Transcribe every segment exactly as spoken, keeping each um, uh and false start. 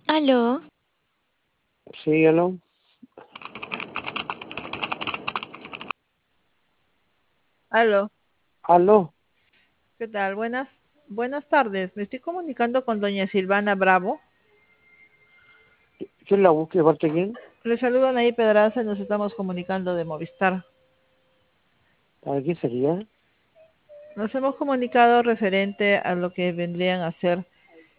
Aló, Sí, aló. aló, Aló. ¿qué tal? Buenas, buenas tardes. Me estoy comunicando con doña Silvana Bravo. ¿Quién la busca? ¿De parte de quién? Le saludo Anaí Pedraza y nos estamos comunicando de Movistar. ¿Para qué sería? Nos hemos comunicado referente a lo que vendrían a ser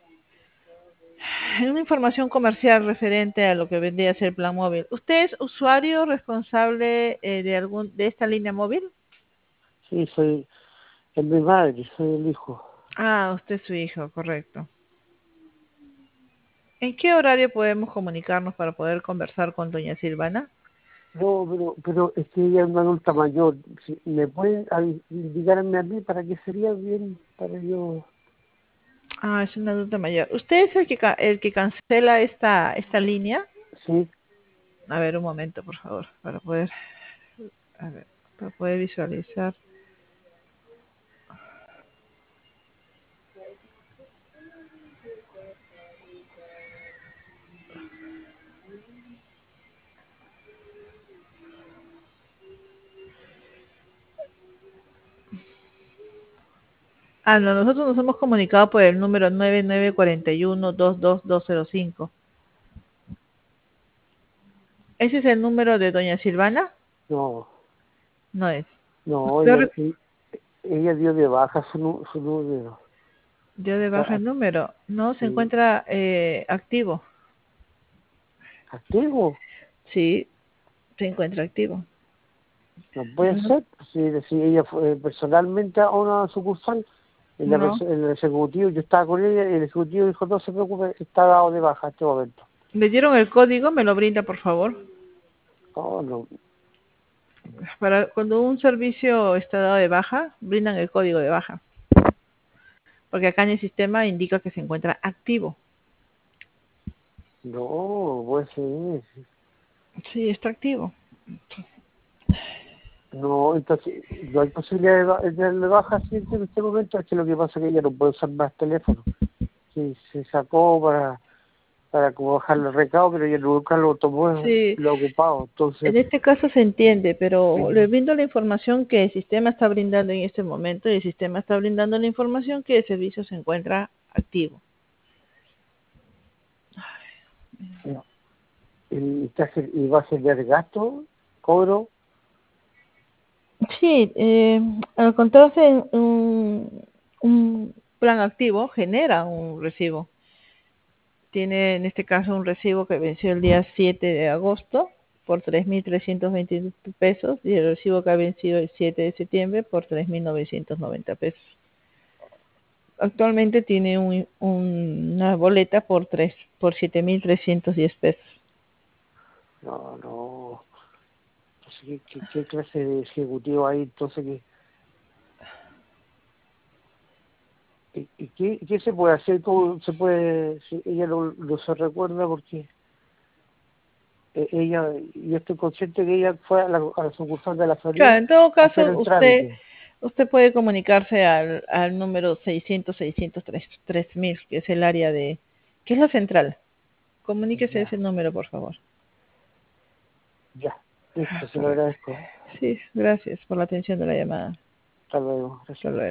una información comercial referente a lo que vendría a ser plan móvil. ¿Usted es usuario responsable eh, de algún de esta línea móvil? Sí, soy, es mi madre, soy el hijo. Ah, usted es su hijo, correcto. ¿En qué horario podemos comunicarnos para poder conversar con doña Silvana? No, pero, pero es que ella es una adulta mayor. Si ¿Me pueden avi- indicarme a mí para qué sería bien para yo? Ah, es un adulto mayor. ¿Usted es el que, ca- el que cancela esta, esta línea? Sí, A ver, un momento, por favor, para poder, a ver, para poder visualizar. Ah, no, nosotros nos hemos comunicado por el número nueve nueve cuatro uno dos dos dos cero cinco. ¿Ese es el número de doña Silvana? no, No es. no, ¿Usted ella, re- e- ella dio de baja su, nu- su número. dio de baja Está el número? No, se sí, encuentra eh, activo. activo. Sí, se encuentra activo. No puede No, ser. Si, si ella fue personalmente a una sucursal, en, la, no. perso- en el ejecutivo, yo estaba con ella y el ejecutivo dijo, no se preocupe, está dado de baja en este momento. ¿Le dieron el código? ¿Me lo brinda, por favor? Oh, no, Para cuando un servicio está dado de baja, brindan el código de baja, porque acá en el sistema indica que se encuentra activo. no, puede ser. Sí, está activo. No, entonces, no hay posibilidad de, ba- de darle baja así en este momento, es que lo que pasa es que ella no puede usar más teléfono. Sí, se sacó para, para como bajarle el recado, pero ella nunca lo tomó, Sí, lo ha ocupado. Entonces, en este caso se entiende, pero le sí, brindo la información que el sistema está brindando en este momento y el sistema está brindando la información que el servicio se encuentra activo. no. Y, está gen- y va a generar gasto, cobro, Sí, eh, al encontrarse un, un plan activo, genera un recibo. Tiene en este caso un recibo que venció el día siete de agosto por tres mil trescientos veinte pesos y el recibo que ha vencido el siete de septiembre por tres mil novecientos noventa pesos. Actualmente tiene un, un- una boleta por tres por siete mil trescientos diez pesos. no, no. Entonces, ¿qué, qué, qué clase de ejecutivo hay? Entonces, ¿qué, y, y qué, qué se puede hacer? ¿Cómo se puede? Si ella no, no se recuerda porque eh, ella, yo estoy consciente que ella fue a la, a la sucursal de la Claro, Florida en todo a hacer caso, el usted trámite. usted puede comunicarse al, al número seiscientos seiscientos tres mil, que es el área de, que es la central. Comuníquese a Ya, ese número, por favor. ya. Listo, se lo Correcto. agradezco. Sí, gracias por la atención de la llamada. Hasta luego. Hasta Gracias. luego.